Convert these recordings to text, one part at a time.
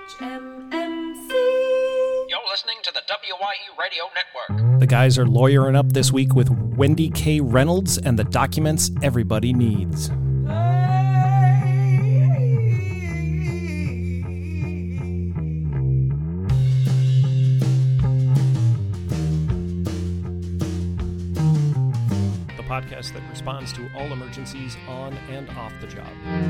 HMMC. You're listening to the WYE Radio Network. The guys are lawyering up this week with Wendy K. Reynolds and the documents everybody needs. The podcast that responds to all emergencies on and off the job.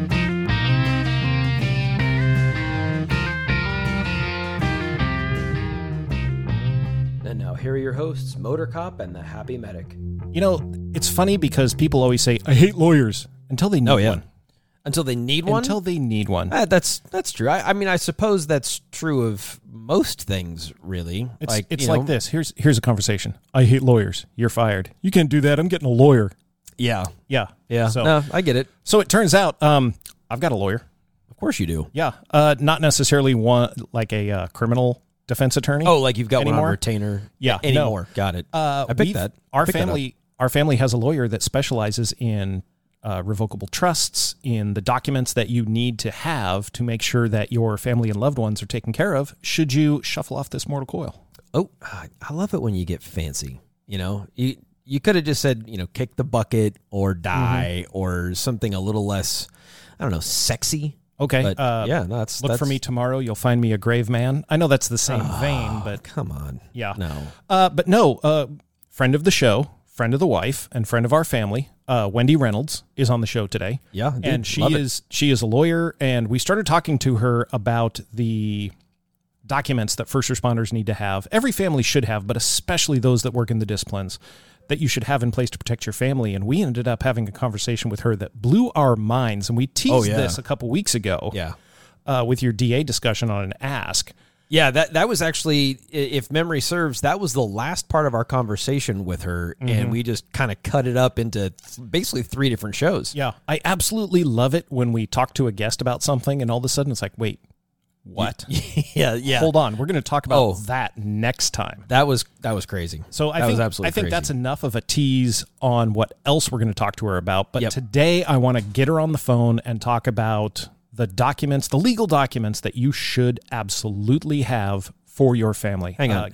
And now here are your hosts, Motor Cop and the Happy Medic. You know, it's funny because people always say, I hate lawyers, until they need one. Until they need one? Until they need one. That's true. I mean, I suppose that's true of most things, really. It's like this. Here's a conversation. I hate lawyers. You're fired. You can't do that. I'm getting a lawyer. Yeah. Yeah. So, no, I get it. So it turns out I've got a lawyer. Of course you do. Yeah. Not necessarily one like a criminal defense attorney. Oh, like you've got anymore? one on retainer. Yeah. Anymore. No. Got it. I picked that. Our family has a lawyer that specializes in revocable trusts, in the documents that you need to have to make sure that your family and loved ones are taken care of should you shuffle off this mortal coil. Oh, I love it when you get fancy. You know, you could have just said, kick the bucket or die or something a little less, I don't know, sexy. Okay. But, that's for me tomorrow. You'll find me a grave man. I know that's the same vein, but come on. Yeah. No. But no, friend of the show, friend of the wife, and friend of our family, Wendy Reynolds is on the show today. Yeah. Dude, and she is a lawyer, and we started talking to her about the documents that first responders need to have. Every family should have, but especially those that work in the disciplines, that you should have in place to protect your family. And we ended up having a conversation with her that blew our minds. And we teased this a couple weeks ago with your DA discussion on an ask. Yeah, that was actually, if memory serves, that was the last part of our conversation with her, and we just kind of cut it up into basically 3 different shows. Yeah, I absolutely love it when we talk to a guest about something, and all of a sudden it's like, wait, what? Yeah. Hold on, we're going to talk about that next time. That was crazy. So I think that's enough of a tease on what else we're going to talk to her about. But today I want to get her on the phone and talk about the documents, the legal documents that you should absolutely have for your family. Hang on.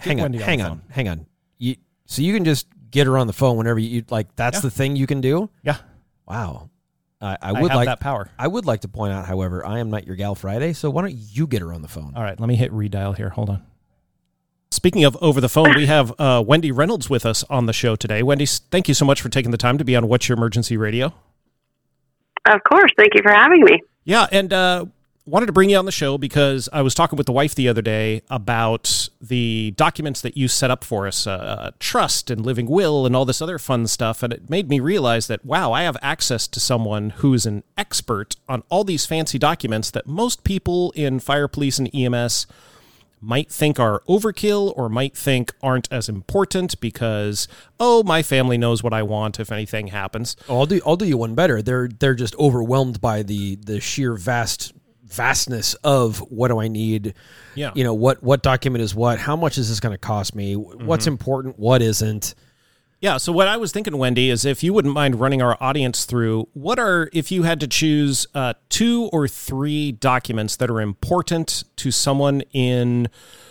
So you can just get her on the phone whenever you like. That's the thing you can do. Yeah. Wow. I would have that power. I would like to point out, however, I am not your gal Friday, so why don't you get her on the phone? All right, let me hit redial here. Hold on. Speaking of over the phone, we have Wendy Reynolds with us on the show today. Wendy, thank you so much for taking the time to be on What's Your Emergency Radio. Of course. Thank you for having me. Yeah, and wanted to bring you on the show because I was talking with the wife the other day about the documents that you set up for us, trust and living will and all this other fun stuff, and it made me realize that, wow, I have access to someone who's an expert on all these fancy documents that most people in fire, police, and EMS might think are overkill or might think aren't as important because, my family knows what I want if anything happens. I'll do you one better. They're just overwhelmed by the sheer vastness of what do I need? Yeah. What document is what? How much is this going to cost me? What's important? What isn't? Yeah. So what I was thinking, Wendy, is if you wouldn't mind running our audience through if you had to choose 2 or 3 documents that are important to someone in,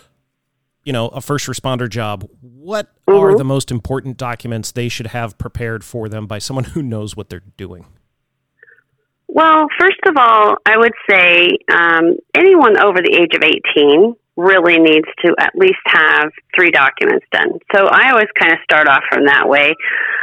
a first responder job, what are the most important documents they should have prepared for them by someone who knows what they're doing? Well, first of all, I would say anyone over the age of 18 really needs to at least have 3 documents done. So I always kind of start off from that way.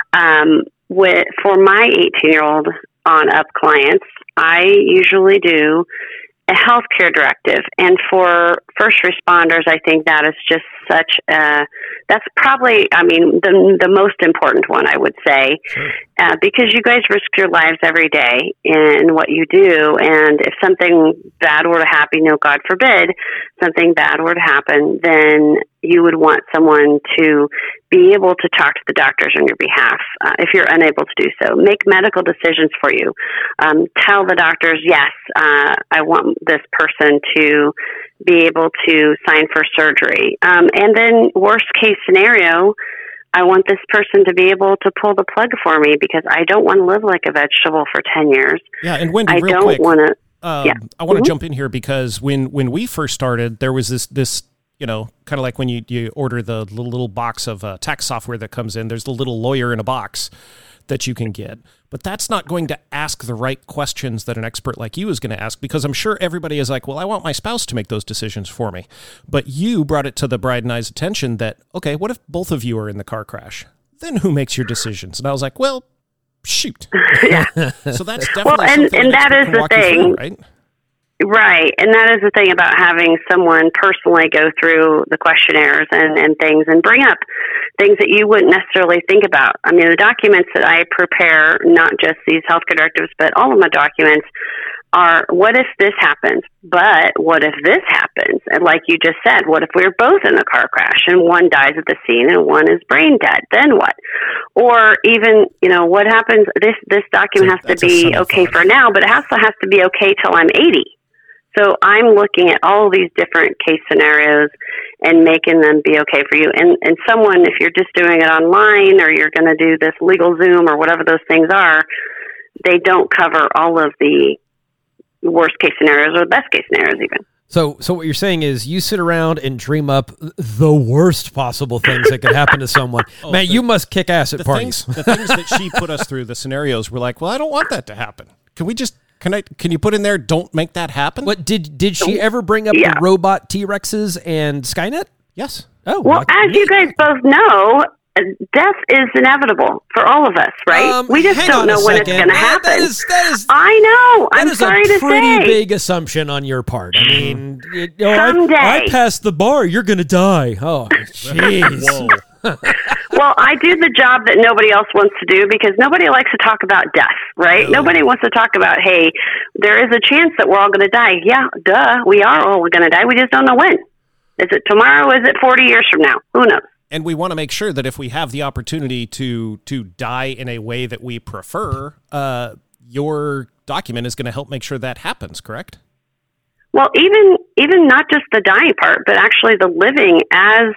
For my 18-year-old on up clients, I usually do a healthcare directive. And for first responders, I think that is just that's probably, the most important one, I would say, because you guys risk your lives every day in what you do. And if something bad were to happen, God forbid, something bad were to happen, then you would want someone to be able to talk to the doctors on your behalf if you're unable to do so. Make medical decisions for you. Tell the doctors, yes, I want this person to be able to sign for surgery. And then worst case scenario, I want this person to be able to pull the plug for me because I don't want to live like a vegetable for 10 years. Yeah, and Wendy, I real don't quick, want to. I want to jump in here because when we first started, there was this kind of like when you order the little box of tax software that comes in, there's the little lawyer in a box that you can get. But that's not going to ask the right questions that an expert like you is going to ask, because I'm sure everybody is like, well, I want my spouse to make those decisions for me. But you brought it to the bride and I's attention that, okay, what if both of you are in the car crash? Then who makes your decisions? And I was like, well, shoot. Yeah. So that's definitely something and that is the thing, right? Right. And that is the thing about having someone personally go through the questionnaires and things and bring up things that you wouldn't necessarily think about. I mean, the documents that I prepare, not just these healthcare directives, but all of my documents are, what if this happens? But what if this happens? And like you just said, what if we're both in a car crash and one dies at the scene and one is brain dead? Then what? Or even, what happens? This document has to be okay for now, but it also has to be okay till I'm 80. So I'm looking at all these different case scenarios and making them be okay for you. And someone, if you're just doing it online or you're going to do this legal Zoom or whatever those things are, they don't cover all of the worst case scenarios or the best case scenarios even. So what you're saying is you sit around and dream up the worst possible things that could happen to someone. Man, you must kick ass at parties. The things that she put us through, the scenarios, we're like, well, I don't want that to happen. Can you put in there, don't make that happen? What did she ever bring up the robot T-Rexes and Skynet? Yes. Oh, well, as you guys both know, death is inevitable for all of us, right? We just don't know when it's going to happen. That is, I know. I'm sorry to say. That is a pretty big assumption on your part. I mean, someday. I passed the bar. You're going to die. Oh, jeez. Whoa. Well, I do the job that nobody else wants to do because nobody likes to talk about death, right? No. Nobody wants to talk about, hey, there is a chance that we're all going to die. Yeah, duh, we are all going to die. We just don't know when. Is it tomorrow? Is it 40 years from now? Who knows? And we want to make sure that if we have the opportunity to die in a way that we prefer, your document is going to help make sure that happens, correct? Well, even not just the dying part, but actually the living as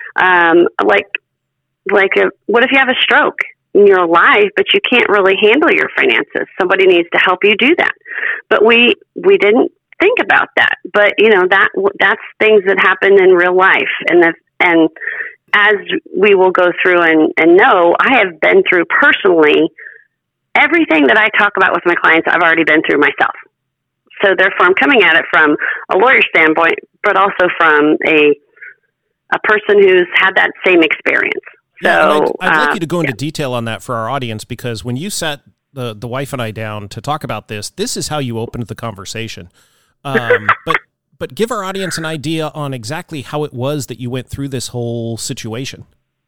what if you have a stroke and you're alive, but you can't really handle your finances? Somebody needs to help you do that. But we didn't think about that. But that's things that happen in real life, and as we will go through and know, I have been through personally everything that I talk about with my clients. I've already been through myself. So therefore, I'm coming at it from a lawyer standpoint, but also from a person who's had that same experience. So I'd like you to go into detail on that for our audience, because when you sat the wife and I down to talk about this is how you opened the conversation. But give our audience an idea on exactly how it was that you went through this whole situation.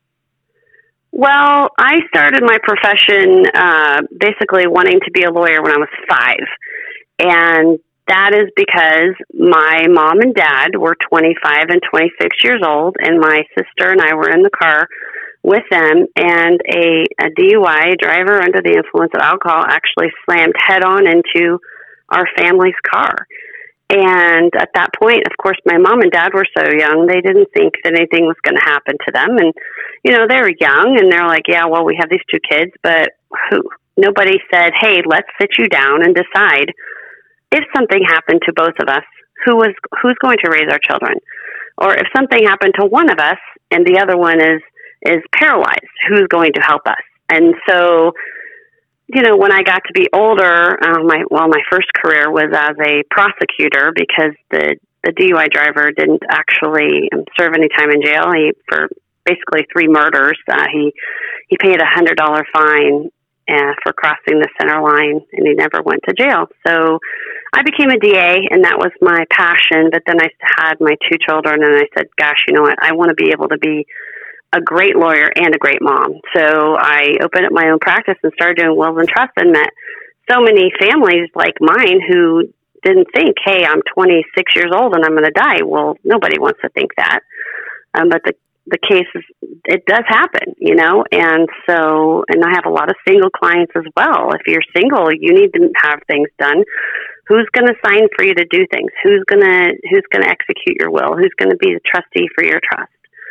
Well, I started my profession basically wanting to be a lawyer when I was 5. And that is because my mom and dad were 25 and 26 years old, and my sister and I were in the car with them, and a DUI, driver under the influence of alcohol, actually slammed head-on into our family's car. And at that point, of course, my mom and dad were so young, they didn't think that anything was going to happen to them. And, they were young, and they're like, yeah, well, we have these 2 kids, but nobody said, hey, let's sit you down and decide if something happened to both of us, who's going to raise our children? Or if something happened to one of us and the other one is paralyzed, who's going to help us? And so, when I got to be older, my first career was as a prosecutor, because the DUI driver didn't actually serve any time in jail. For basically 3 murders, he paid a $100 fine for crossing the center line, and he never went to jail. So I became a DA, and that was my passion. But then I had my 2 children, and I said, gosh, you know what? I want to be able to be a great lawyer and a great mom. So I opened up my own practice and started doing wills and trusts, and met so many families like mine who didn't think, hey, I'm 26 years old and I'm going to die. Well, nobody wants to think that. But the case is, it does happen, and so, and I have a lot of single clients as well. If you're single, you need to have things done. Who's going to sign for you to do things? Who's going to execute your will? Who's going to be the trustee for your trust?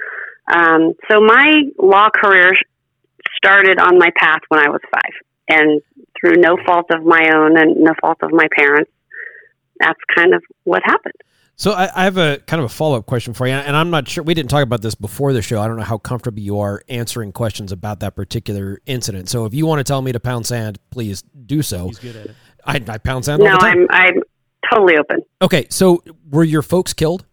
So my law career started on my path when I was 5, and through no fault of my own and no fault of my parents, that's kind of what happened. So I have a kind of a follow-up question for you, and I'm not sure, we didn't talk about this before the show. I don't know how comfortable you are answering questions about that particular incident. So if you want to tell me to pound sand, please do so. He's good at it. I pound sand all the time. I'm totally open. Okay, so were your folks killed?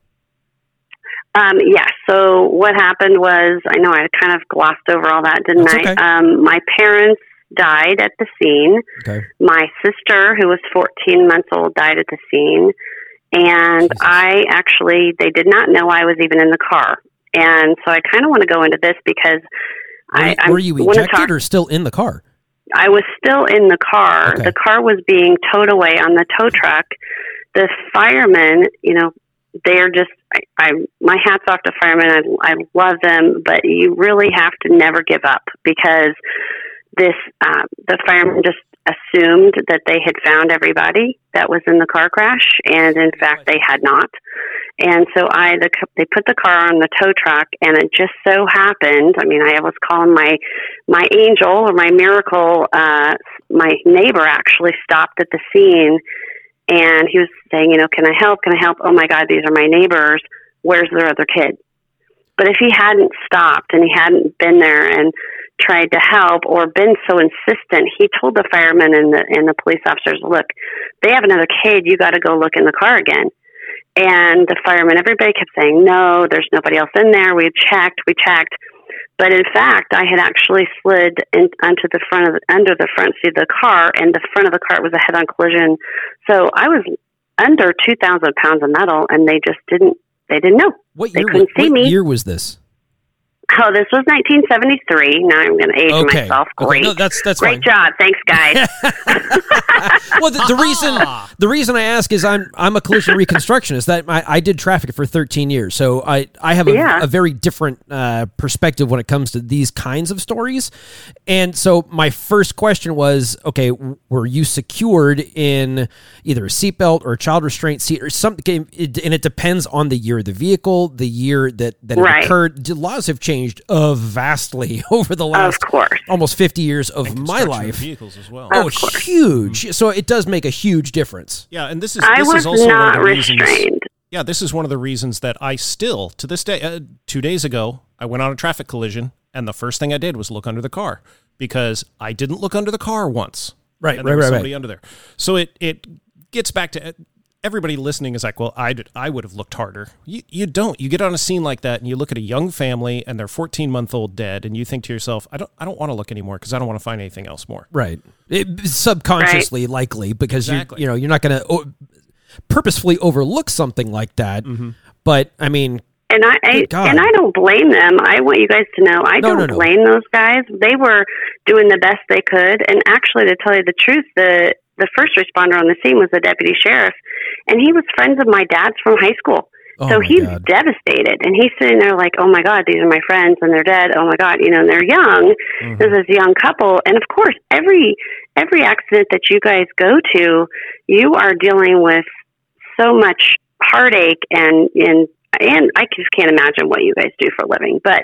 Yeah, so what happened was, I know I kind of glossed over all that, didn't That's I? okay. My parents died at the scene. Okay. My sister, who was 14 months old, died at the scene. And Jesus. They did not know I was even in the car. And so I kind of want to go into this because Were you ejected or still in the car? I was still in the car. Okay. The car was being towed away on the tow truck. The firemen, they're just, my hat's off to firemen. I love them, but you really have to never give up because the firemen just assumed that they had found everybody that was in the car crash, and in fact they had not. And so they put the car on the tow truck, and it just so happened, I was calling my angel or my miracle. My neighbor actually stopped at the scene, and he was saying, can I help? Oh my God, these are my neighbors. Where's their other kid? But if he hadn't stopped and he hadn't been there and tried to help or been so insistent, he told the firemen and the police officers, look, they have another kid. You got to go look in the car again. And the firemen, everybody kept saying, no, there's nobody else in there. We checked. But in fact, I had actually slid under the front seat of the car, and the front of the car was a head-on collision. So I was under 2,000 pounds of metal, and they didn't know. What year was this? Oh, this was 1973. Now I'm going to age myself. Great. No, that's great fine. job. Thanks, guys. Well, the reason I ask is I'm a collision reconstructionist. That I did traffic for 13 years, so I have a very different perspective when it comes to these kinds of stories. And so my first question was, okay, were you secured in either a seatbelt or a child restraint seat or something? And it depends on the year of the vehicle, the year that it occurred. The laws have changed vastly over the last almost 50 years of my life. Vehicles as well. Oh, huge. So it does make a huge difference. Yeah, and this is I was also not one of the reasons. restrained. Yeah, this is one of the reasons that I still, to this day, 2 days ago, I went on a traffic collision, and the first thing I did was look under the car because I didn't look under the car once. Right, and there was somebody under there. So it gets back to everybody listening is like, well, I would have looked harder. You don't. You get on a scene like that and you look at a young family and their 14-month-old dead, and you think to yourself, I don't want to look anymore because I don't want to find anything else more. Right. Subconsciously, likely, because you're not going to purposefully overlook something like that. Mm-hmm. But I mean, and I don't blame them. I want you guys to know I don't blame those guys. They were doing the best they could, and actually, to tell you the truth, the first responder on the scene was the deputy sheriff, and he was friends of my dad's from high school. So he's devastated, and he's sitting there like, oh my God, these are my friends, and they're dead. Oh my God, and they're young. Mm-hmm. This is a young couple, and of course, every accident that you guys go to, you are dealing with so much heartache, and I just can't imagine what you guys do for a living. But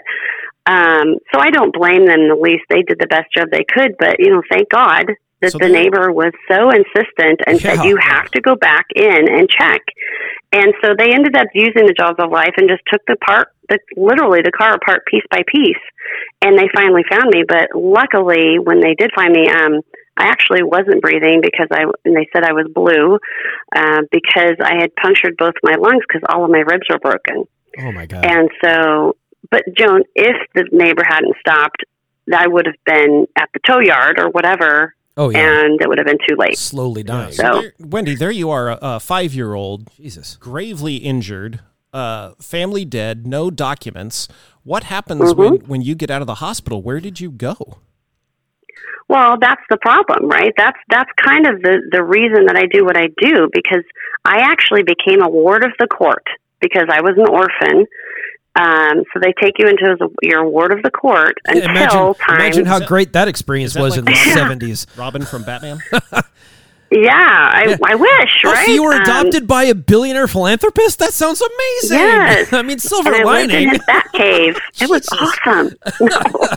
so I don't blame them in the least. They did the best job they could, but thank God that the neighbor was so insistent and said, you have to go back in and check. And so they ended up using the jaws of life and just took the car apart piece by piece. And they finally found me. But luckily, when they did find me, I actually wasn't breathing because they said I was blue because I had punctured both my lungs because all of my ribs were broken. Oh, my God. And so, but Joan, if the neighbor hadn't stopped, I would have been at the tow yard or whatever. Oh, yeah. And it would have been too late. Slowly dying. So, Wendy, there you are, a 5-year-old, Jesus, gravely injured, family dead, no documents. What happens when you get out of the hospital? Where did you go? Well, that's the problem, right? That's kind of the reason that I do what I do, because I actually became a ward of the court because I was an orphan. So they take you into your ward of the court until Imagine how great that experience was in the 70s. Robin from Batman? Yeah, I wish, right? So you were adopted by a billionaire philanthropist? That sounds amazing. Yes. I mean, silver lining. lining. I lived in his bat cave. It was awesome. No.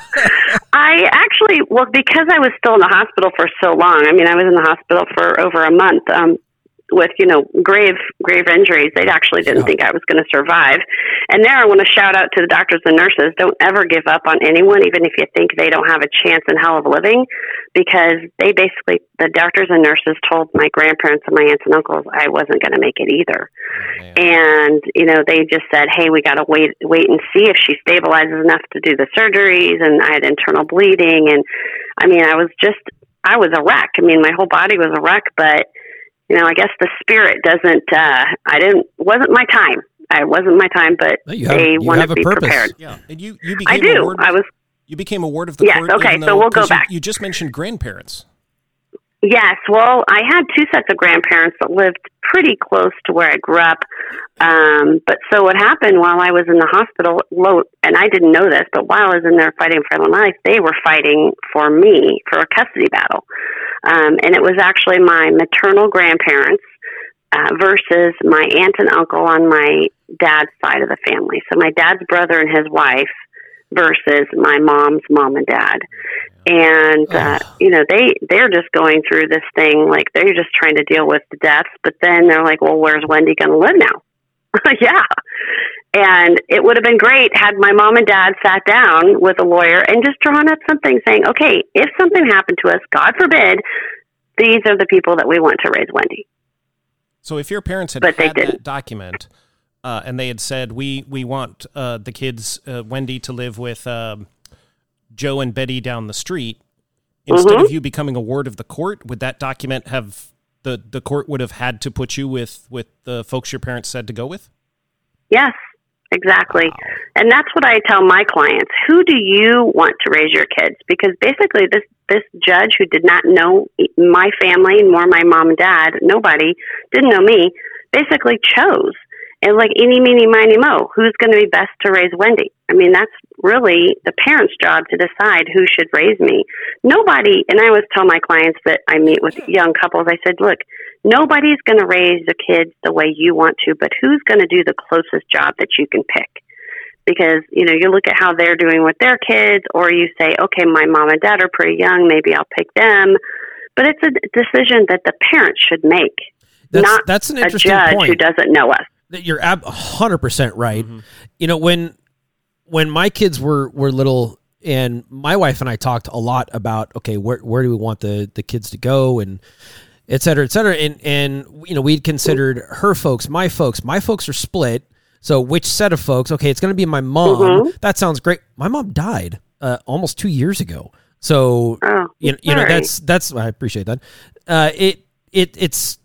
I actually, because I was still in the hospital for so long, I mean, I was in the hospital for over a month. with, you know, grave injuries. They actually didn't think I was going to survive. And there I want to shout out to the doctors and nurses. Don't ever give up on anyone, even if you think they don't have a chance in hell of living, because they basically, the doctors and nurses told my grandparents and my aunts and uncles I wasn't going to make it either. And, you know, they just said, hey, we got to wait and see if she stabilizes enough to do the surgeries. And I had internal bleeding. And I mean, I was a wreck. I mean, my whole body was a wreck, but, you know, I guess the spirit wasn't my time. It wasn't my time, but they wanted to be prepared. Yeah. And you became you became a ward of the court. Okay. So we'll go back. You just mentioned grandparents. Yes. Well, I had two sets of grandparents that lived pretty close to where I grew up. But so what happened while I was in the hospital, and I didn't know this, but while I was in there fighting for my life, they were fighting for me for a custody battle. And it was actually my maternal grandparents versus my aunt and uncle on my dad's side of the family. So my dad's brother and his wife versus my mom's mom and dad. And, you know, they're just going through this thing, like they're just trying to deal with the deaths, but then they're like, well, where's Wendy going to live now? Yeah. And it would have been great had my mom and dad sat down with a lawyer and just drawn up something saying, okay, if something happened to us, God forbid, these are the people that we want to raise Wendy. So if your parents had that document and they had said, we want the kids, Wendy, to live with Joe and Betty down the street, instead of you becoming a ward of the court, would that document have the court would have had to put you with the folks your parents said to go with? Yes, exactly. Wow. And that's what I tell my clients. Who do you want to raise your kids? Because basically this judge who did not know my family, nor my mom and dad, nobody, didn't know me, basically chose. And like eeny, meeny, miny, mo, who's going to be best to raise Wendy? I mean, that's really the parents' job to decide who should raise me. Nobody, and I always tell my clients that I meet with young couples, I said, look, nobody's going to raise the kids the way you want to, but who's going to do the closest job that you can pick? Because, you know, you look at how they're doing with their kids, or you say, okay, my mom and dad are pretty young, maybe I'll pick them. But it's a decision that the parents should make, that's an interesting judge point. Who doesn't know us. You're 100% right. Mm-hmm. You know, when my kids were little, and my wife and I talked a lot about, okay, where do we want the kids to go, and et cetera, and you know, we'd considered her folks, my folks. My folks are split, so which set of folks? Okay, it's going to be my mom. Mm-hmm. That sounds great. My mom died almost 2 years ago, so you know that's I appreciate that. It's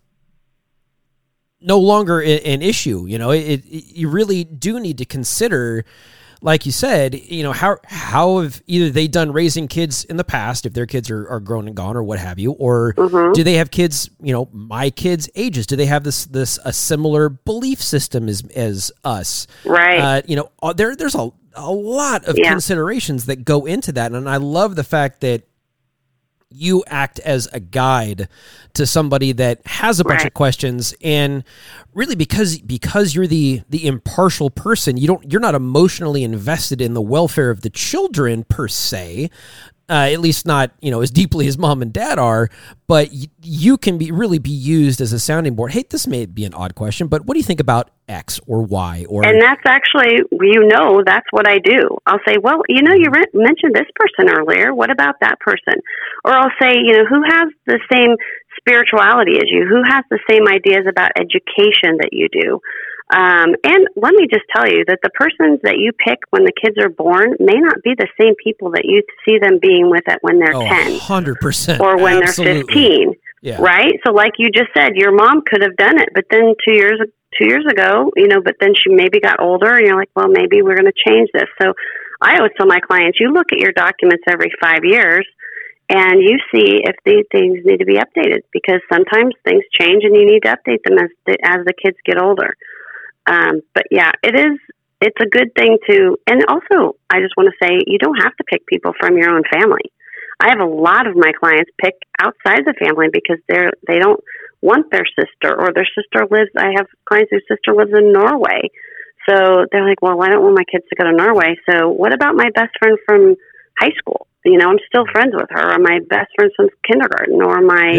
no longer an issue. You know, you really do need to consider, like you said, you know, how have either they done raising kids in the past, if their kids are grown and gone or what have you, or do they have kids, you know, my kids' ages? Do they have this a similar belief system as us? Right. You know, there's a lot of considerations that go into that, and I love the fact that you act as a guide to somebody that has a bunch of questions, and really because you're the impartial person, you're not emotionally invested in the welfare of the children per se, at least not, you know, as deeply as mom and dad are, but you can really be used as a sounding board. Hey, this may be an odd question, but what do you think about X or Y? And that's actually, you know, that's what I do. I'll say, well, you know, you mentioned this person earlier. What about that person? Or I'll say, you know, who has the same spirituality as you? Who has the same ideas about education that you do? And let me just tell you that the persons that you pick when the kids are born may not be the same people that you see them being with when they're 10. 100%. Or when they're 15. Yeah. Right? So like you just said, your mom could have done it, but then 2 years ago, you know, but then she maybe got older and you're like, well, maybe we're going to change this. So I always tell my clients, you look at your documents every 5 years and you see if these things need to be updated, because sometimes things change and you need to update them as the kids get older. But yeah, it's a good thing to, and also I just want to say, you don't have to pick people from your own family. I have a lot of my clients pick outside the family because they don't want their sister, or their sister lives, I have clients whose sister lives in Norway. So they're like, well, I don't want my kids to go to Norway. So what about my best friend from high school? You know, I'm still friends with her, or my best friend from kindergarten, or my,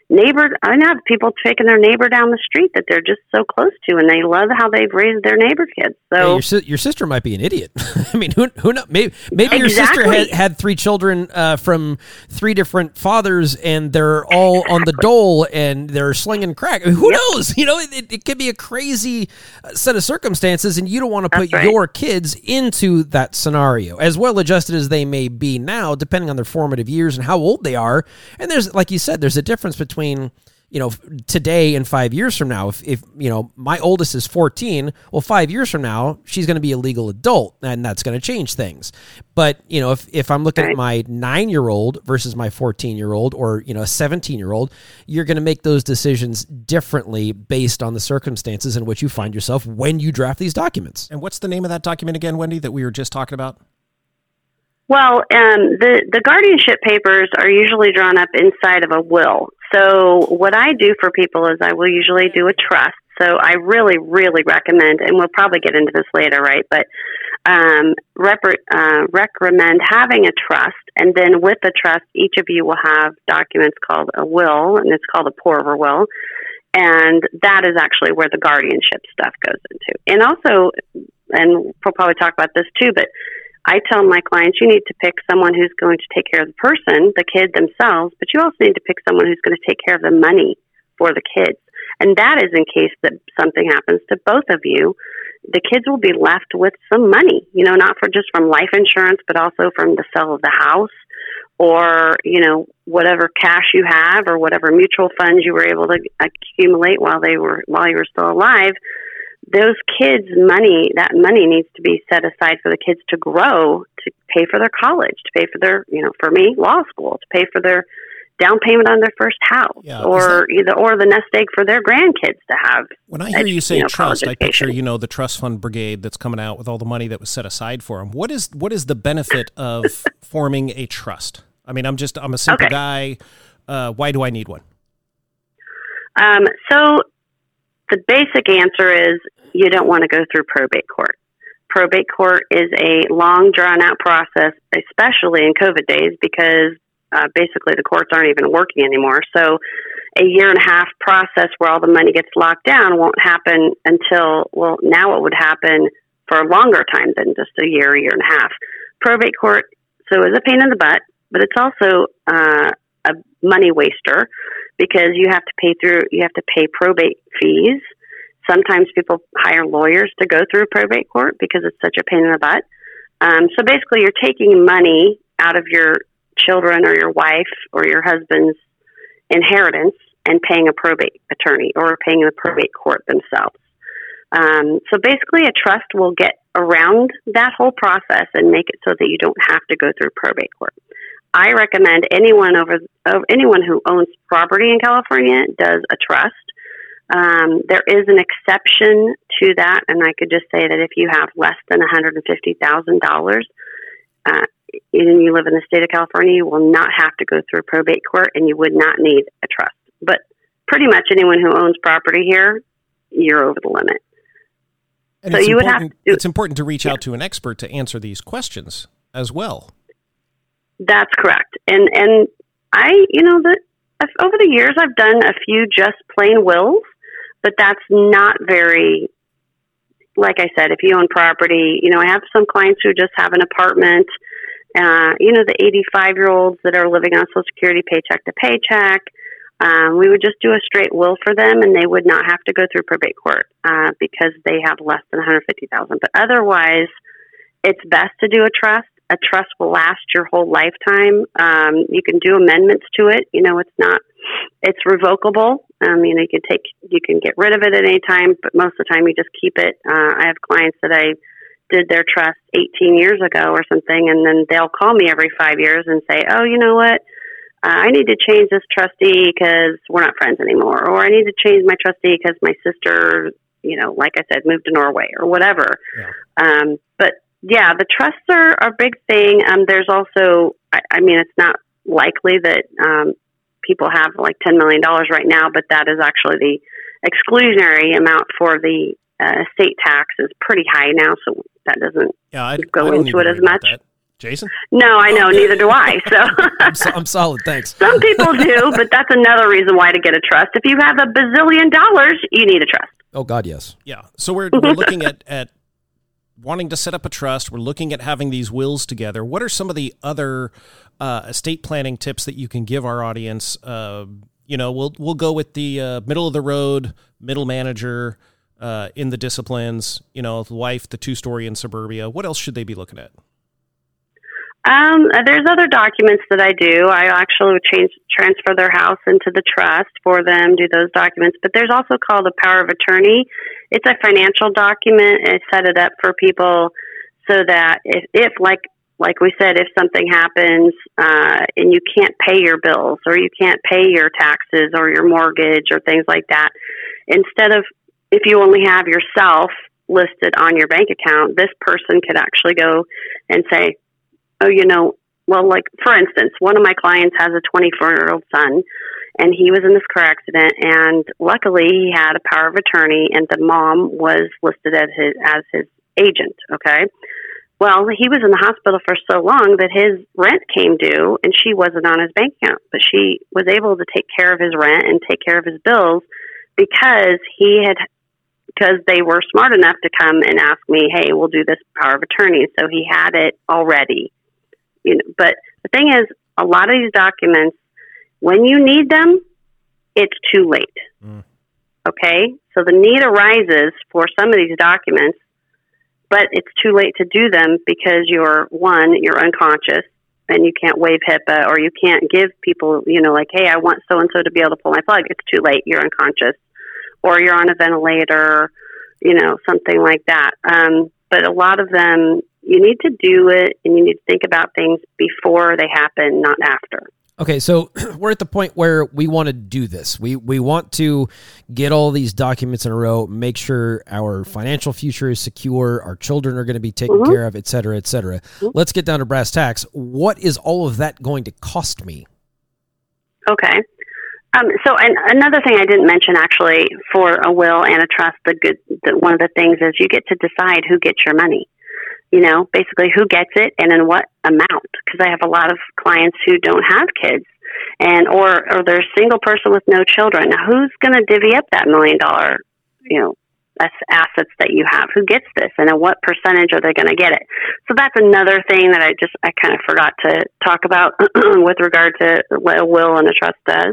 I have people taking their neighbor down the street that they're just so close to, and they love how they've raised their neighbor's kids. So your sister might be an idiot. I mean, who knows? Maybe your sister had 3 children from 3 different fathers, and they're all on the dole, and they're slinging crack. I mean, who knows? You know, it could be a crazy set of circumstances, and you don't want to put your kids into that scenario, as well adjusted as they may be now, depending on their formative years and how old they are. And there's, like you said, there's a difference between, today and 5 years from now. If my oldest is 14, well, 5 years from now, she's going to be a legal adult, and that's going to change things. But, if I'm looking at my 9-year-old versus my 14-year-old or, a 17-year-old, you're going to make those decisions differently based on the circumstances in which you find yourself when you draft these documents. And what's the name of that document again, Wendy, that we were just talking about? Well, the guardianship papers are usually drawn up inside of a will. So what I do for people is I will usually do a trust. So I really, really recommend, and we'll probably get into this later, right? But recommend having a trust, and then with the trust, each of you will have documents called a will, and it's called a pour-over will. And that is actually where the guardianship stuff goes into. And also, and we'll probably talk about this too, but I tell my clients, you need to pick someone who's going to take care of the person, the kid themselves, but you also need to pick someone who's going to take care of the money for the kids. And that is in case that something happens to both of you. The kids will be left with some money, not from life insurance, but also from the sale of the house or, whatever cash you have or whatever mutual funds you were able to accumulate while you were still alive. Those kids' money, that money needs to be set aside for the kids to grow, to pay for their college, to pay for their, for me, law school, to pay for their down payment on their first house, or the nest egg for their grandkids to have. When I hear you say trust, I picture, the trust fund brigade that's coming out with all the money that was set aside for them. What is the benefit of forming a trust? I mean, I'm a simple guy. Why do I need one? So the basic answer is you don't want to go through probate court. Probate court is a long, drawn-out process, especially in COVID days, because basically the courts aren't even working anymore. So a 1.5-year process where all the money gets locked down won't happen until, now it would happen for a longer time than just a 1.5 years. Probate court, so is a pain in the butt, but it's also a money waster because you have to pay probate fees. Sometimes people hire lawyers to go through probate court because it's such a pain in the butt. So basically you're taking money out of your children or your wife or your husband's inheritance and paying a probate attorney or paying the probate court themselves. So basically a trust will get around that whole process and make it so that you don't have to go through probate court. I recommend anyone who owns property in California does a trust. There is an exception to that, and I could just say that if you have less than $150,000, and you live in the state of California, you will not have to go through probate court, and you would not need a trust. But pretty much anyone who owns property here, you're over the limit. And so you would have to. It's important to reach out to an expert to answer these questions as well. That's correct, and over the years I've done a few just plain wills, but that's not very. Like I said, if you own property, I have some clients who just have an apartment. The 85-year-olds that are living on Social Security paycheck to paycheck. We would just do a straight will for them, and they would not have to go through probate court because they have less than $150,000. But otherwise, it's best to do a trust. A trust will last your whole lifetime. You can do amendments to it. It's revocable. You can get rid of it at any time, but most of the time you just keep it. I have clients that I did their trust 18 years ago or something, and then they'll call me every 5 years and say, oh, you know what? I need to change this trustee because we're not friends anymore, or I need to change my trustee because my sister, like I said, moved to Norway or whatever. Yeah. But yeah, the trusts are a big thing. There's also, it's not likely that people have like $10 million right now, but that is actually the exclusionary amount for the estate tax is pretty high now, so that doesn't go into it as much. Jason? No, I know. Neither do I. So I'm solid. Thanks. Some people do, but that's another reason why to get a trust. If you have $1 bazillion, you need a trust. Oh, God, yes. Yeah. So we're looking at wanting to set up a trust. We're looking at having these wills together. What are some of the other estate planning tips that you can give our audience? We'll go with the middle of the road, middle manager in the disciplines, the wife, the 2-story in suburbia. What else should they be looking at? There's other documents that I do. I actually would transfer their house into the trust for them, do those documents. But there's also called a power of attorney. It's a financial document. I set it up for people so that if like we said, if something happens and you can't pay your bills or you can't pay your taxes or your mortgage or things like that, instead of if you only have yourself listed on your bank account, this person could actually go and say, like, for instance, one of my clients has a 24-year-old son, and he was in this car accident, and luckily he had a power of attorney, and the mom was listed as his agent, okay? Well, he was in the hospital for so long that his rent came due, and she wasn't on his bank account, but she was able to take care of his rent and take care of his bills because they were smart enough to come and ask me, hey, we'll do this power of attorney. So he had it already. But the thing is, a lot of these documents, when you need them, it's too late. Okay? So the need arises for some of these documents, but it's too late to do them because you're unconscious and you can't waive HIPAA, or you can't give people, like, hey, I want so-and-so to be able to pull my plug. It's too late. You're unconscious. Or you're on a ventilator, something like that. But a lot of them, you need to do it and you need to think about things before they happen, not after. Okay, so we're at the point where we want to do this. We want to get all these documents in a row, make sure our financial future is secure, our children are going to be taken care of, et cetera, et cetera. Let's get down to brass tacks. What is all of that going to cost me? Okay. So another thing I didn't mention, actually, for a will and a trust, one of the things is you get to decide who gets your money. Basically who gets it and in what amount. Because I have a lot of clients who don't have kids, or they're a single person with no children. Now, who's going to divvy up that $1 million, assets that you have? Who gets this, and at what percentage are they going to get it? So that's another thing that I kind of forgot to talk about with regard to what a will and a trust does.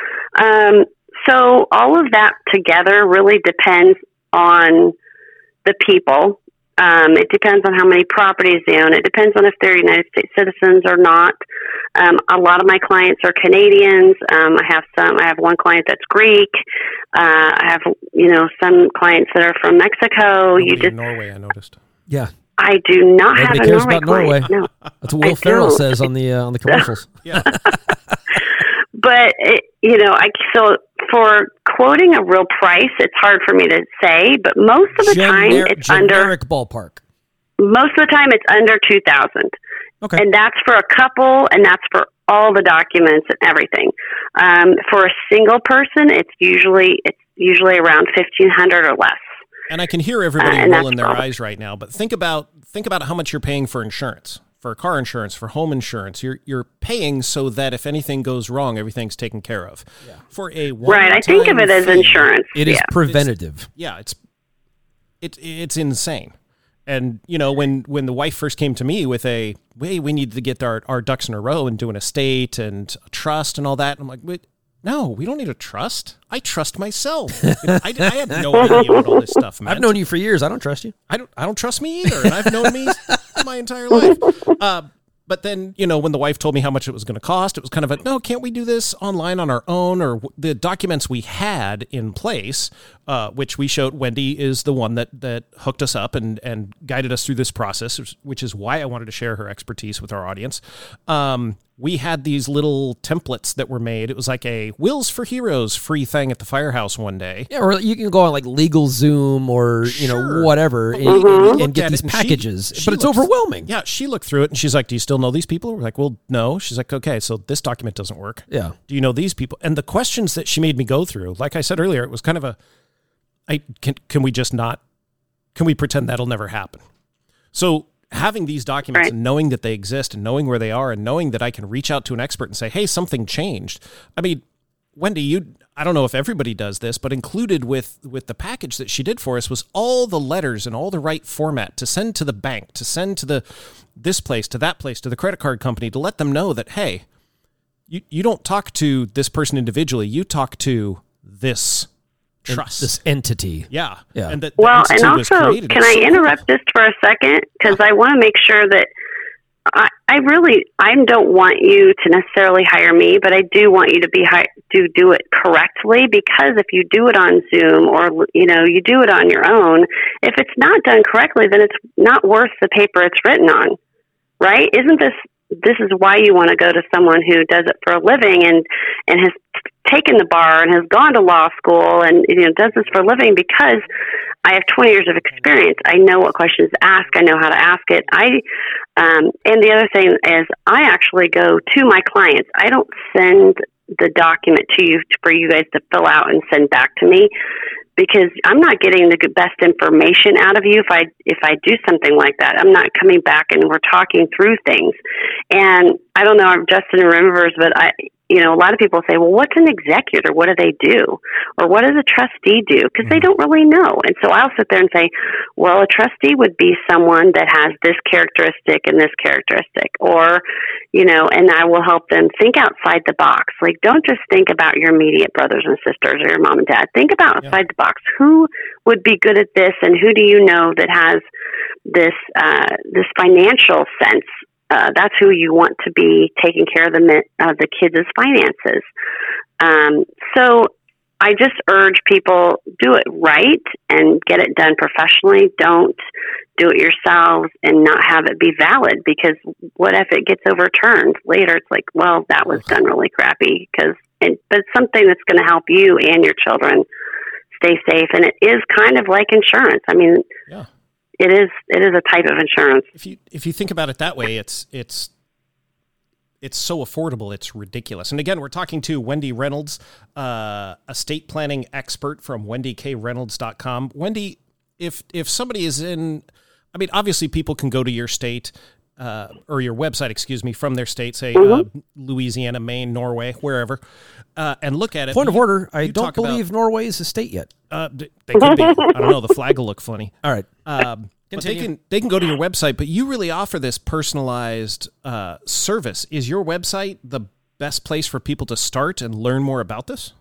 So all of that together really depends on the people. It depends on how many properties they own. It depends on if they're United States citizens or not. A lot of my clients are Canadians. I have one client that's Greek. I have, some clients that are from Mexico. Norway, I noticed. Yeah. I do not Nobody have a cares Norway about Norway. client. No. That's what Will Ferrell says on the commercials. Yeah. But, so for quoting a real price, it's hard for me to say, but most of the time it's generic ballpark. Most of the time it's under $2,000. Okay. And that's for a couple, and that's for all the documents and everything. For a single person, it's usually around $1,500 or less. And I can hear everybody rolling their eyes right now, but think about how much you're paying for insurance. For car insurance, for home insurance, you're paying so that if anything goes wrong, everything's taken care of. Yeah. For a right, I think of it as insurance. It is preventative. It's insane. And when the wife first came to me with we need to get our ducks in a row and do an estate and a trust and all that, I'm like, wait, no, we don't need a trust. I trust myself. I had no idea what all this stuff meant. I've known you for years. I don't trust you. I don't trust me either, and I've known me my entire life. But then, when the wife told me how much it was going to cost, it was kind of no, can't we do this online on our own? Or the documents we had in place, which we showed, Wendy is the one that hooked us up and guided us through this process, which is why I wanted to share her expertise with our audience. We had these little templates that were made. It was like a Wills for Heroes free thing at the firehouse one day. Yeah, or you can go on like LegalZoom or whatever and get these packages. But it's overwhelming. Yeah, she looked through it and she's like, "Do you still know these people?" We're like, "Well, no." She's like, "Okay, so this document doesn't work." Yeah. Do you know these people? And the questions that she made me go through, like I said earlier, it was kind of can we just not? Can we pretend that'll never happen? So having these documents and knowing that they exist and knowing where they are and knowing that I can reach out to an expert and say, hey, something changed. I mean, Wendy, I don't know if everybody does this, but included with the package that she did for us was all the letters in all the right format to send to the bank, to send to this place, to that place, to the credit card company, to let them know that, hey, you don't talk to this person individually, you talk to this trust, this entity. Yeah. And that well, and also, can I interrupt just for a second? Because I want to make sure that I don't want you to necessarily hire me, but I do want you to do it correctly, because if you do it on Zoom or, you do it on your own, if it's not done correctly, then it's not worth the paper it's written on, right? This is why you want to go to someone who does it for a living and has taken the bar and has gone to law school and does this for a living, because I have 20 years of experience. I know what questions to ask. I know how to ask it. And the other thing is I actually go to my clients. I don't send the document to you for you guys to fill out and send back to me, because I'm not getting the best information out of you if I do something like that. I'm not coming back and we're talking through things. And I don't know if Justin remembers, but a lot of people say, well, what's an executor? What do they do? Or what does a trustee do? Because they don't really know. And so I'll sit there and say, well, a trustee would be someone that has this characteristic and this characteristic, or, and I will help them think outside the box. Like, don't just think about your immediate brothers and sisters or your mom and dad. Think about outside the box. Who would be good at this, and who do you know that has this financial sense? That's who you want to be taking care of the kids' finances. So I just urge people, do it right and get it done professionally. Don't do it yourselves and not have it be valid, because what if it gets overturned later? It's like, well, that was done really crappy, but it's something that's going to help you and your children stay safe. And it is kind of like insurance. I mean, It is a type of insurance. If you think about it that way, it's so affordable, it's ridiculous. And again, we're talking to Wendy Reynolds, estate planning expert from WendyKReynolds.com. Wendy, if somebody is obviously people can go to your state or your website, from their state, say Louisiana, Maine, Norway, wherever, and look at it. Point of order, I don't believe Norway is a state yet. They could be. I don't know. The flag will look funny. All right. But they can go to your website, but you really offer this personalized service. Is your website the best place for people to start and learn more about this?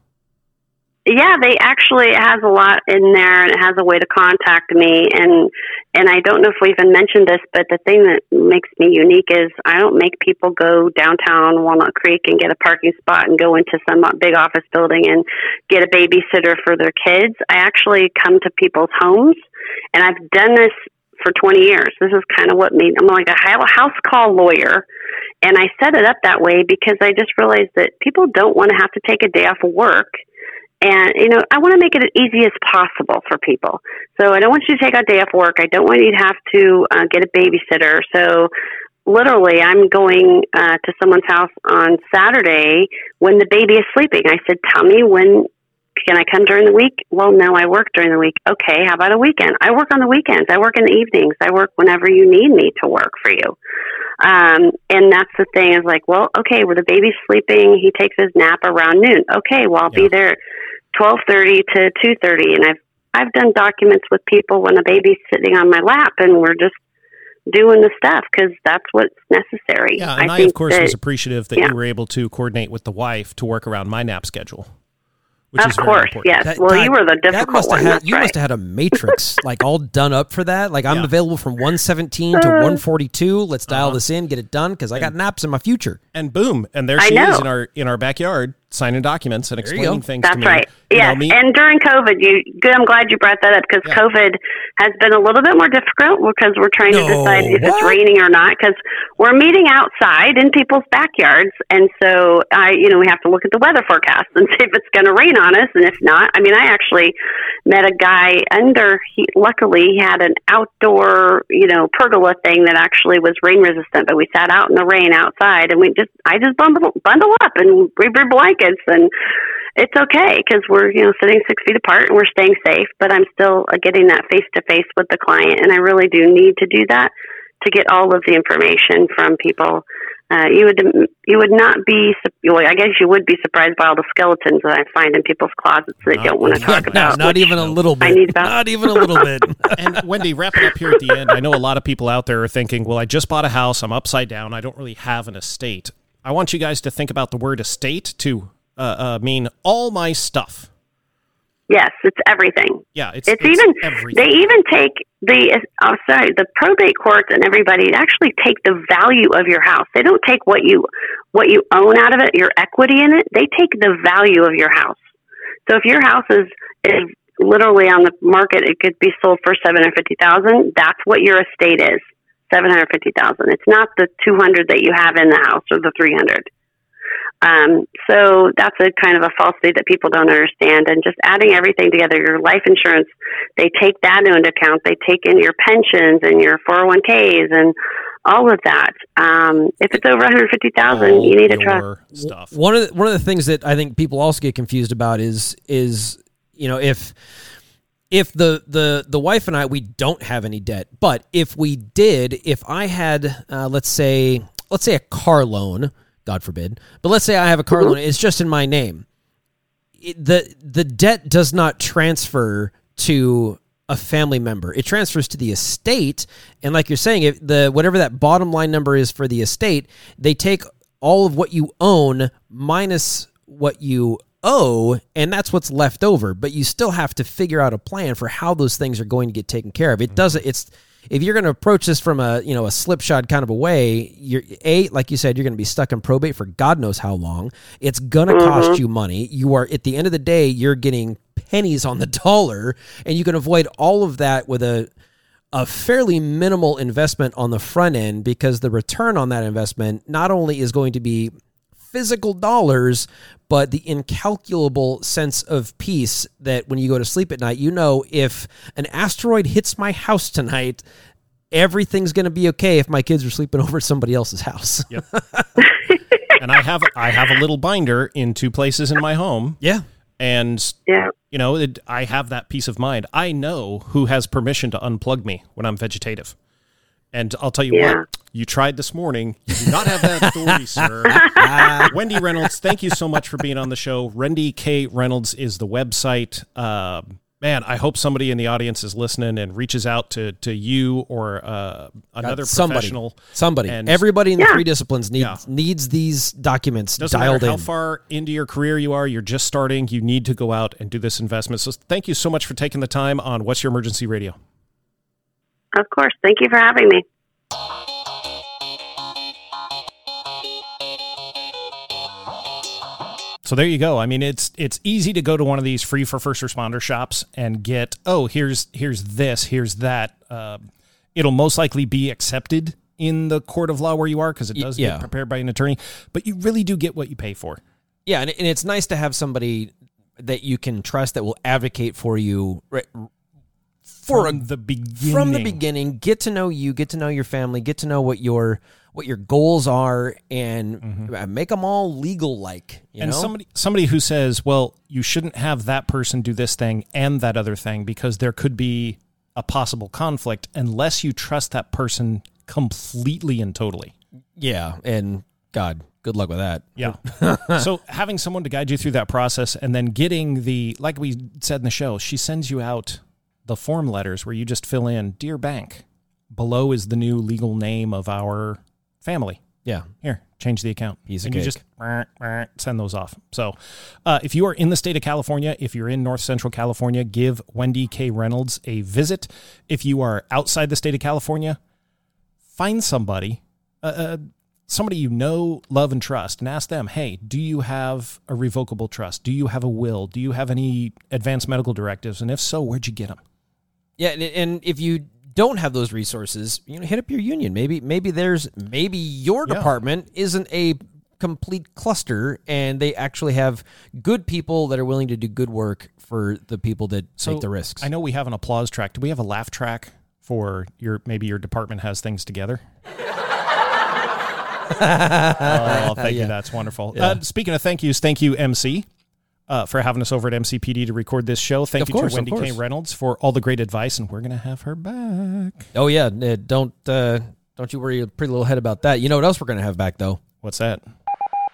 Yeah, it has a lot in there, and it has a way to contact me. And I don't know if we even mentioned this, but the thing that makes me unique is I don't make people go downtown Walnut Creek and get a parking spot and go into some big office building and get a babysitter for their kids. I actually come to people's homes, and I've done this for 20 years. This is kind of what made, I'm like a house call lawyer. And I set it up that way because I just realized that people don't want to have to take a day off of work. And, I want to make it as easy as possible for people. So I don't want you to take a day off work. I don't want you to have to get a babysitter. So literally, I'm going to someone's house on Saturday when the baby is sleeping. I said, tell me when. Can I come during the week? Well, no, I work during the week. Okay, how about a weekend? I work on the weekends. I work in the evenings. I work whenever you need me to work for you. And that's the thing is like, well, okay, well, the baby's sleeping. He takes his nap around noon. Okay, well, I'll be there 12:30 to 2:30. And I've done documents with people when the baby's sitting on my lap and we're just doing the stuff because that's what's necessary. Yeah, and I of course, was appreciative that you were able to coordinate with the wife to work around my nap schedule. Of course, yes. You were the difficult one. You must have had a matrix like all done up for that. Like I'm available from 1:17 to 1:42. Let's dial this in, get it done because I got naps in my future. And boom, and there she is in our backyard signing documents and explaining things to me. That's right. Yes, and during COVID, I'm glad you brought that up because COVID has been a little bit more difficult because we're trying to decide if it's raining or not because we're meeting outside in people's backyards, and so we have to look at the weather forecast and see if it's going to rain on us, and if not, I actually met a guy luckily he had an outdoor pergola thing that actually was rain resistant, but we sat out in the rain outside, and I just bundle up and we bring blankets, and it's okay because we're sitting 6 feet apart and we're staying safe, but I'm still getting that face to face with the client, and I really do need to do that to get all of the information from people. You would not be, well, I guess you would be surprised by all the skeletons that I find in people's closets that they don't want to talk about. Not even a little bit. Not even a little bit. And Wendy, wrapping up here at the end, I know a lot of people out there are thinking, well, I just bought a house, I'm upside down, I don't really have an estate. I want you guys to think about the word estate to mean all my stuff. Yes, it's everything. Yeah, it's even everything. They even take the probate courts and everybody actually take the value of your house. They don't take what you own out of it, your equity in it. They take the value of your house. So if your house is literally on the market, it could be sold for $750,000. That's what your estate is, $750,000. It's not the $200 that you have in the house or the $300. So that's a kind of a falsity that people don't understand. And just adding everything together, your life insurance, they take that into account. They take in your pensions and your 401ks and all of that. If it's over $150,000, you need a trust. Stuff. One of the things that I think people also get confused about is if the wife and I, we don't have any debt, but if we did, if I had let's say a car loan. God forbid. But let's say I have a car loan. It's just in my name. The debt does not transfer to a family member. It transfers to the estate. And like you're saying, whatever that bottom line number is for the estate, they take all of what you own minus what you owe, and that's what's left over. But you still have to figure out a plan for how those things are going to get taken care of. It doesn't. If you're going to approach this from a slipshod kind of a way, like you said, you're going to be stuck in probate for God knows how long. It's going to cost you money. You are, at the end of the day, you're getting pennies on the dollar, and you can avoid all of that with a fairly minimal investment on the front end, because the return on that investment not only is going to be physical dollars, but the incalculable sense of peace that when you go to sleep at night, if an asteroid hits my house tonight, everything's going to be okay if my kids are sleeping over at somebody else's house. Yep. And I have a little binder in 2 places in my home. Yeah. And, I have that peace of mind. I know who has permission to unplug me when I'm vegetative. And I'll tell you what, you tried this morning. You do not have that authority, sir. Wendy Reynolds, thank you so much for being on the show. Wendy K. Reynolds is the website. Man, I hope somebody in the audience is listening and reaches out to you or another professional. Somebody. And everybody in the 3 disciplines needs these documents Doesn't dialed matter in. how far into your career you are, you're just starting, you need to go out and do this investment. So thank you so much for taking the time on What's Your Emergency Radio. Of course. Thank you for having me. So there you go. I mean, it's easy to go to one of these free for first responder shops and get, here's this, here's that. It'll most likely be accepted in the court of law where you are, because it does get prepared by an attorney, but you really do get what you pay for. Yeah, and it's nice to have somebody that you can trust that will advocate for you from the beginning. From the beginning, get to know you, get to know your family, get to know what your goals are, and make them all legal-like. And somebody who says, well, you shouldn't have that person do this thing and that other thing because there could be a possible conflict unless you trust that person completely and totally. Yeah, and God, good luck with that. Yeah. So having someone to guide you through that process, and then getting like we said in the show, she sends you out the form letters where you just fill in, Dear Bank, below is the new legal name of our family. Yeah. Here, change the account. Piece of and cake. You just send those off. So if you are in the state of California, if you're in North Central California, give Wendy K. Reynolds a visit. If you are outside the state of California, find somebody, somebody you know, love, and trust, and ask them, hey, do you have a revocable trust? Do you have a will? Do you have any advanced medical directives? And if so, where'd you get them? Yeah, and if you don't have those resources, hit up your union. Maybe your department isn't a complete cluster, and they actually have good people that are willing to do good work for the people that take the risks. I know we have an applause track. Do we have a laugh track for maybe your department has things together? Thank you. That's wonderful. Yeah. Speaking of thank yous, thank you, MC, for having us over at MCPD to record this show. Thank you to Wendy K. Reynolds for all the great advice, and we're going to have her back. Oh, yeah. Don't Don't you worry your pretty little head about that. You know what else we're going to have back, though? What's that? Be on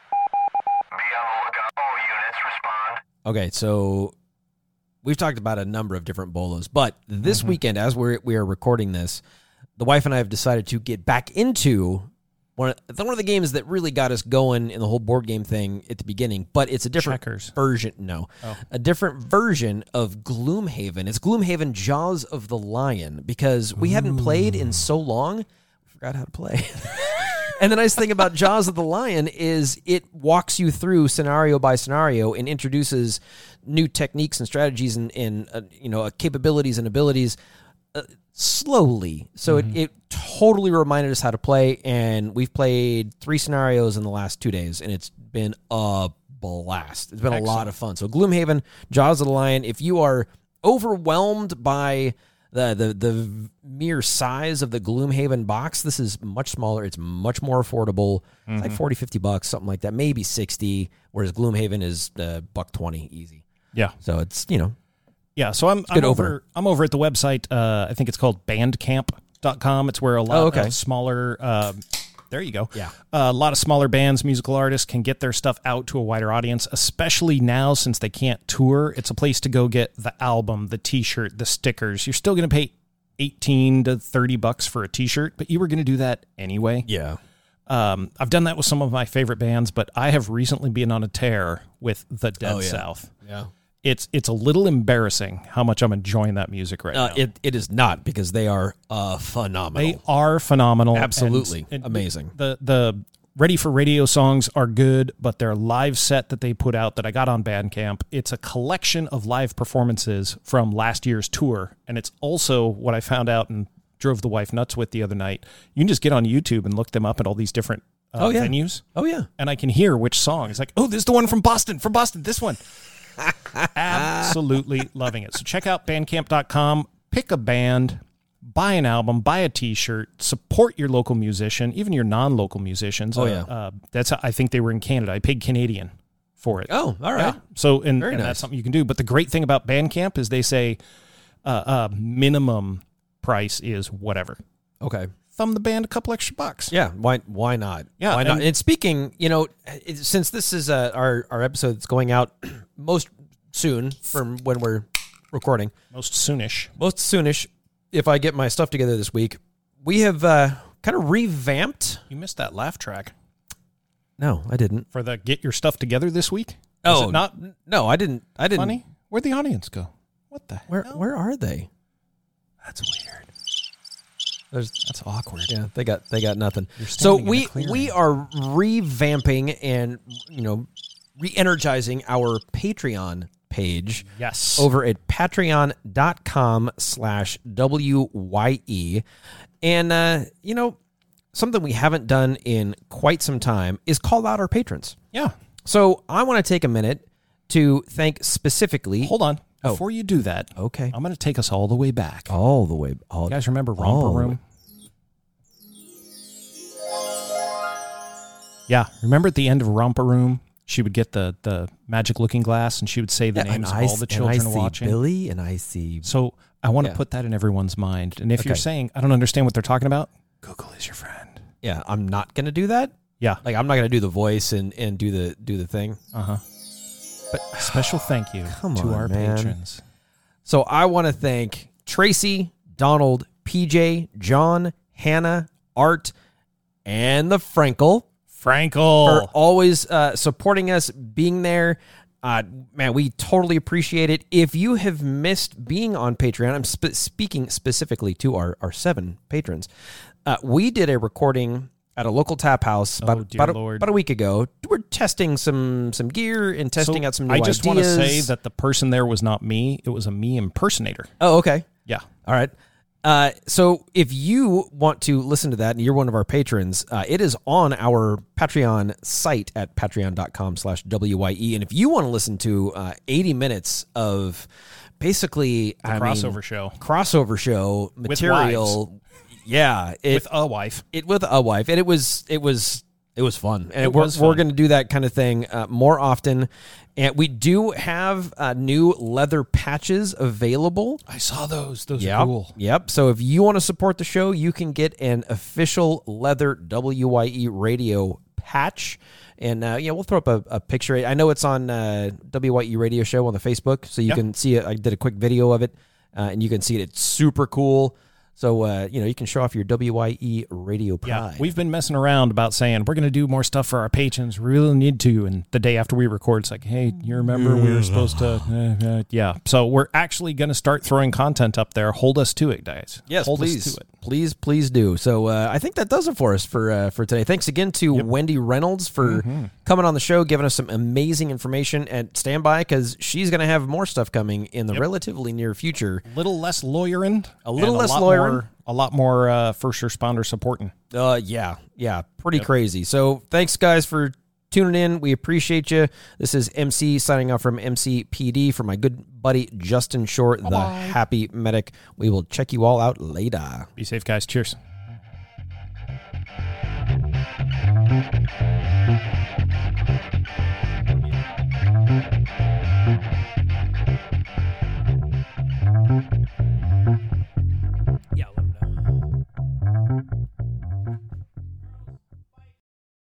the lookout. All units respond. Okay, so we've talked about a number of different bolos, but this weekend, as we are recording this, the wife and I have decided to get back into one of the games that really got us going in the whole board game thing at the beginning, but it's a different version. No, a different version of Gloomhaven. It's Gloomhaven Jaws of the Lion, because we hadn't played in so long, we forgot how to play. And the nice thing about Jaws of the Lion is it walks you through scenario by scenario and introduces new techniques and strategies and capabilities and abilities slowly. So it totally reminded us how to play, and we've played 3 scenarios in the last 2 days, and it's been a blast. It's been a lot of fun. So Gloomhaven, Jaws of the Lion, if you are overwhelmed by the mere size of the Gloomhaven box, this is much smaller. It's much more affordable. It's like $40-$50, something like that, maybe $60, whereas Gloomhaven is $120 easy. Yeah. So it's, Yeah, so I'm over at the website. I think it's called bandcamp.com. It's where a lot of smaller there you go. Yeah. A lot of smaller bands, musical artists can get their stuff out to a wider audience, especially now since they can't tour. It's a place to go get the album, the t-shirt, the stickers. You're still going to pay $18 to $30 for a t-shirt, but you were going to do that anyway. Yeah. I've done that with some of my favorite bands, but I have recently been on a tear with the Dead South. Yeah. It's a little embarrassing how much I'm enjoying that music right now. It is not, because they are phenomenal. They are phenomenal. Absolutely. And amazing. The Ready for Radio songs are good, but their live set that they put out that I got on Bandcamp, it's a collection of live performances from last year's tour. And it's also what I found out and drove the wife nuts with the other night. You can just get on YouTube and look them up at all these different venues. Oh, yeah. And I can hear which song. It's like, oh, this is the one from Boston, this one. Absolutely loving it. So check out bandcamp.com, pick a band, buy an album, buy a t-shirt, support your local musician, even your non-local musicians. I think they were in Canada. I paid Canadian for it. Oh, all right. Yeah. So and nice. That's something you can do. But the great thing about Bandcamp is they say minimum price is whatever. Okay. Thumb the band a couple extra bucks. Yeah, why not? Yeah, why not? And speaking, since this is our episode that's going out most soon from when we're recording, Most soonish, if I get my stuff together this week, we have kind of revamped. You missed that laugh track. No, I didn't. For the Get Your Stuff Together this week? Oh, is it not? No, I didn't. Funny? Where'd the audience go? What the hell? Where are they? That's weird. That's awkward. Yeah, they got nothing. So we are revamping and re-energizing our Patreon page. Yes. Over at patreon.com/WYE. And something we haven't done in quite some time is call out our patrons. Yeah. So I want to take a minute to thank specifically. Hold on. Before you do that, okay, I'm going to take us all the way back. You guys remember Romper Room? Yeah. Remember at the end of Romper Room, she would get the magic looking glass and she would say the names of all the children and I see watching. Billy and I see. So I want to put that in everyone's mind. And if you're saying, I don't understand what they're talking about, Google is your friend. Yeah. I'm not going to do that. Yeah. Like I'm not going to do the voice and do the thing. Uh-huh. But special thank you to our patrons. So I want to thank Tracy, Donald, PJ, John, Hannah, Art, and the Frankel for always supporting us, being there. Man, we totally appreciate it. If you have missed being on Patreon, I'm speaking specifically to our 7 patrons. We did a recording at a local tap house about a week ago. We're testing some gear and testing out some new ideas. I just want to say that the person there was not me. It was a me impersonator. Oh, okay. Yeah. All right. So if you want to listen to that and you're one of our patrons, it is on our Patreon site at patreon.com/WYE. And if you want to listen to 80 minutes of basically crossover show material. Yeah, with a wife. And it was It was fun. And we're going to do that kind of thing more often. And we do have new leather patches available. I saw those. Those are cool. Yep. So if you want to support the show, you can get an official leather WYE radio patch. And, we'll throw up a picture. I know it's on WYE Radio Show on the Facebook, so you can see it. I did a quick video of it, and you can see it. It's super cool. So, you can show off your WYE radio pride. Yeah, we've been messing around about saying we're going to do more stuff for our patrons. We really need to. And the day after we record, it's like, hey, you remember we were supposed to? Yeah. So we're actually going to start throwing content up there. Hold us to it, guys. Yes, Hold please. us to it. Please do. So I think that does it for us for today. Thanks again to Wendy Reynolds for coming on the show, giving us some amazing information. And stand by because she's going to have more stuff coming in the relatively near future. A little less lawyering. A lot more first responder supporting. Yeah. Pretty crazy. So thanks, guys, for tuning in. We appreciate you. This is MC signing off from MCPD for my good buddy Justin Short, the Happy Medic. We will check you all out later. Be safe, guys. Cheers.